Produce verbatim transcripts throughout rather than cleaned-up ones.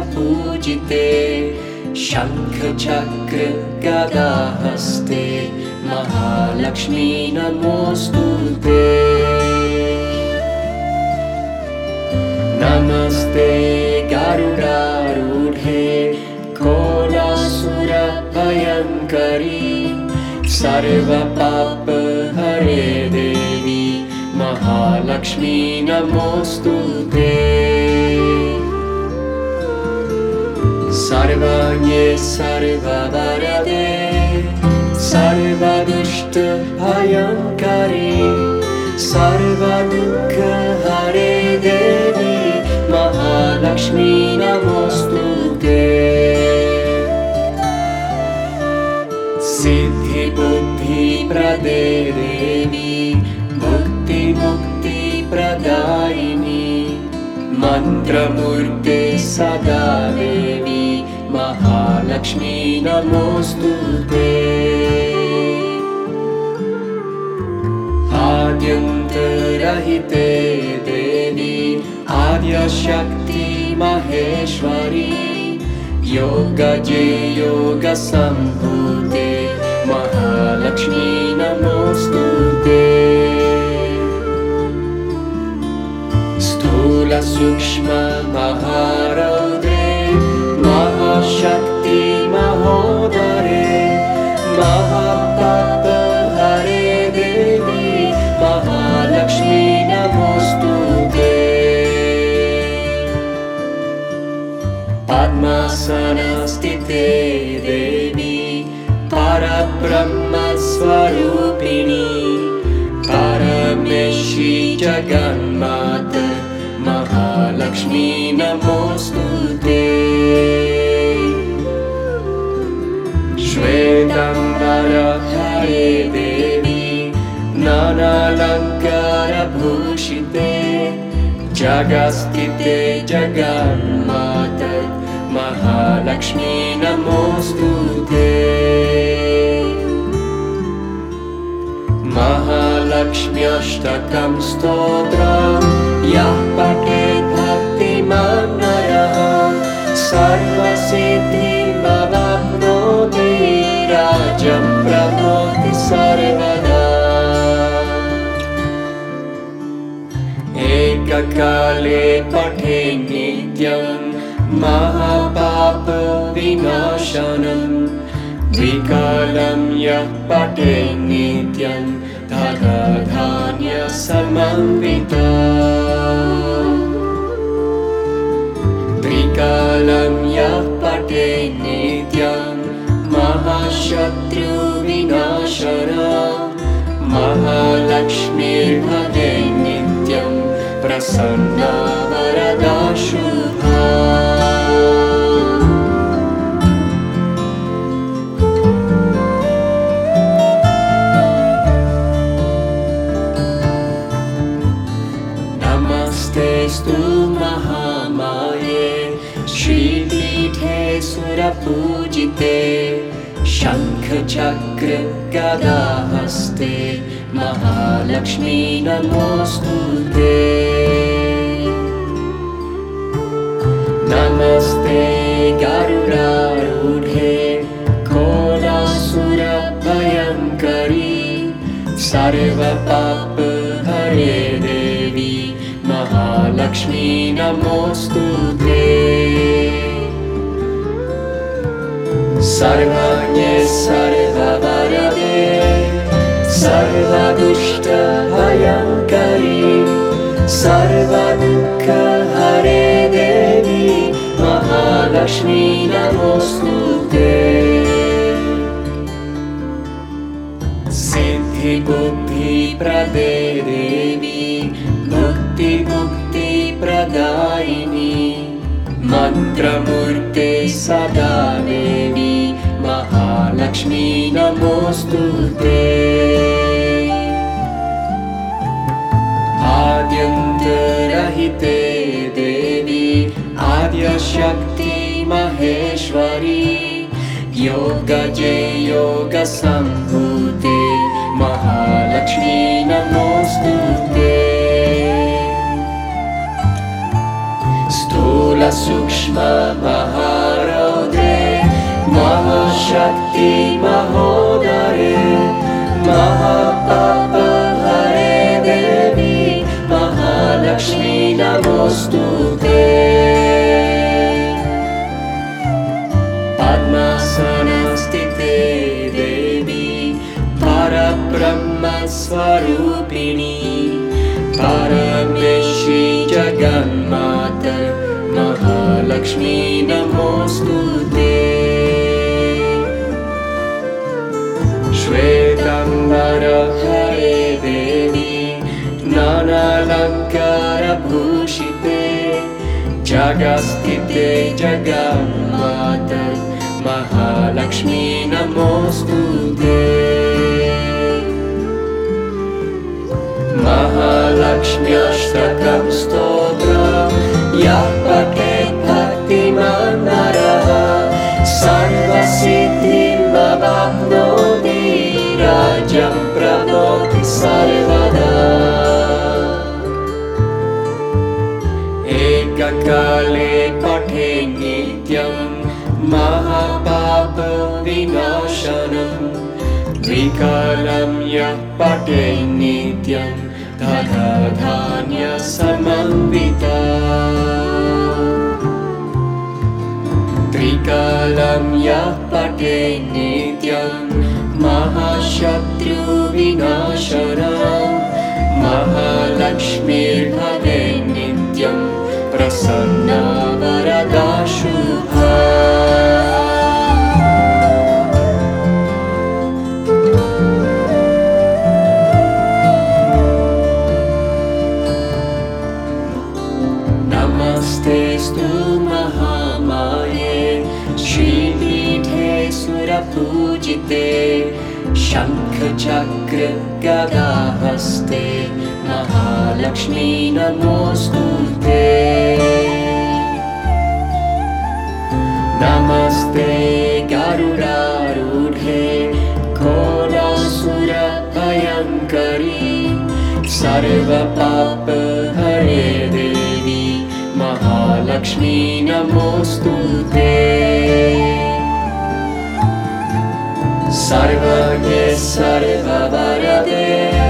सुरपूजिते शङ्खचक्र गदाहस्ते महालक्ष्मी नमोऽस्तुते। नमस्ते गरुडारूढे कोलासुरभयङ्करी सर्वपापहरे देवी महालक्ष्मी नमोऽस्तुते। सर्वज्ञे सर्ववरदे सर्वदुष्टभयङ्करी सर्वदुःखहरे देवी महालक्ष्मी नमोऽस्तुते। सिद्धिबुद्धिप्रदे देवी मुक्तिमुक्तिप्रदायिनी मन्त्रमूर्ते सदा देवी महालक्ष्मी नमोऽस्तुते। आद्यन्तरहिते देवी आद्यशक्ति महेश्वरी योगजे योगसम्भूते महालक्ष्मी नमोऽस्तुते। स्थूलसूक्ष्म महारौद्रे महाशक्ति महोदरे महापापहरे देवी महालक्ष्मी नमोऽस्तुते। पद्मासनस्थिते देवी परब्रह्मस्वरूपिणी परमेशी जगन्माता महालक्ष्मी नमोऽस्तुते। श्वेताम्बरधरे देवी नानालङ्कारभूषिते जगत्स्थिते जगन्माता महालक्ष्मी नमोऽस्तुते। महालक्ष्म्यष्टकं स्तोत्रम् यः पठेत् भक्तिमान् नरः सर्वसिद्धिमवाप्नोति राज्यं प्राप्नोति सर्वदा। एककाले पठे नित्यं महापापविनाशनं द्विकालं यः पठे नित्यं तथा धान्यसमन्विता। त्रिकालं यः पठे नित्यं महाशत्रुविनाशना महालक्ष्मीर्भवे नित्यं प्रसन्ना वरदा शुभा। नमस्तेऽस्तु महामाये श्रीपीठे सुरपूजिते शङ्खचक्र गदाहस्ते महालक्ष्मी नमोऽस्तुते। नमस्ते गरुडारूढे कोलासुरभयङ्करी सर्वपापहरे देवी महालक्ष्मी नमोऽस्तुते। सर्वज्ञे सर्ववरदे सर्वदुष्टभयङ्करी सर्वदुःखहरे देवी महालक्ष्मी नमोऽस्तुते। सिद्धिबुद्धिप्रदे देवी मुक्तिमुक्तिप्रदायिनी मन्त्रमूर्ते सदा देवी महालक्ष्मी नमोऽस्तुते। आद्यन्तरहिते देवी आद्यशक्ति महेश्वरी योगजे योगसम्भूते महालक्ष्मी नमोऽस्तुते। स्थूल स्थूलसूक्ष्म महारौद्रे महाशक्ति महोदरे महापापहरे देवी महालक्ष्मी नमोस्तुते पद्मासनस्थिते देवी परब्रह्मस्वरूपिणी परमेश्वरी जगन्माता महालक्ष्मी नमोस्तुते श्वेताम्बरधरे देवी नानालङ्कारभूषिते जगत्स्थिते जगन्माता महालक्ष्मी नमोस्तुते महालक्ष्म्यष्टकं स्तोत्रं यः पठेत् भक्तिमान् नरः सर्वसिद्धिमवाप्नोति राज्यं प्राप्नोति सर्वदा एककाले पठे नित्यं महापापविनाशनं द्विकालं यः पठे नित्यं तथा धान्यसमन्विता त्रिकालं यः पठे नित्यं महाशत्रुविनाशनं महालक्ष्मीर्भवे नित्यं प्रसन्ना वरदा शुभा नमस्तेस्तु महामाये श्रीपीठे सुरपूजिते शङ्खचक्र गदाहस्ते महालक्ष्मी नमोस्तुते नमस्ते गरुडारूढे घोरासुरभयङ्करी सर्वपापहरे देवी महालक्ष्मी नमोस्तुते सर्वज्ञे सर्ववरदे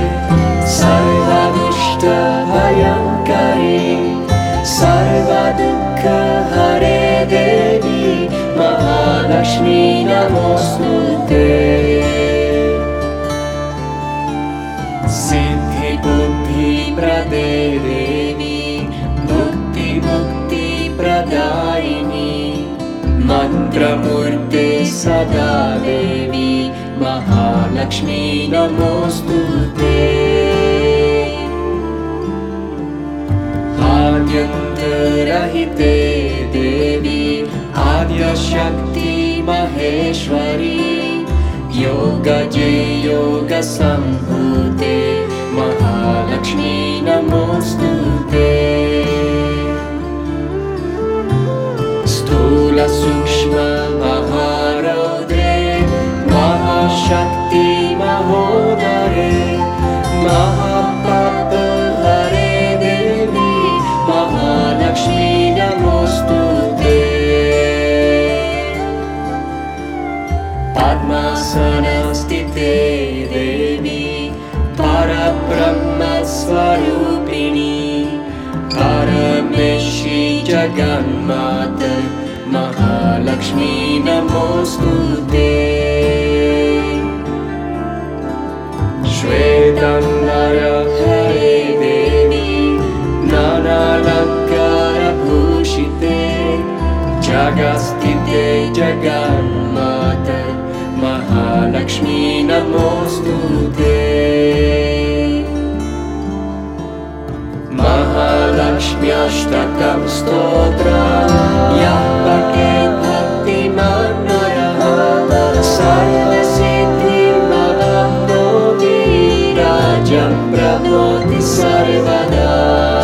सर्वदुष्टभयङ्करी सर्वदुःखहरे देवी महालक्ष्मी नमोस्तुते सिद्धिबुद्धिप्रदे देवी मुक्तिप्रदायिनी मन्त्रमूर्ते सदा देवी महालक्ष्मी नमोस्तुते आद्यन्तरहिते देवी आद्यशक्ति महेश्वरी योगजे योगसम्भूते महालक्ष्मी नमोस्तुते स्थूलसूक्ष्म महारौद्रे महाशक्ति महोदरे महापापहरे देवी महालक्ष्मी नमोस्तुते पद्मासनस्थिते देवी परब्रह्मस्वरूपिणी परमेश्वरी जगन्माता महालक्ष्मी नमोस्तुते श्वेताम्बरधरे देवी नानालङ्कारभूषिते जगत्स्थिते जगन्माता महालक्ष्मी नमोस्तुते महालक्ष्म्यष्टकं स्तोत्रं यः पठेत् भक्तिमान् नरः सर्वसिद्धिमवाप्नोति राज्यं प्राप्नोति सर्वदा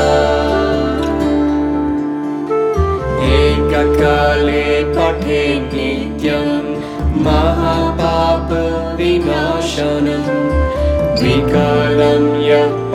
एककाले पठे नित्यं महापापविनाशनं द्विकालं यः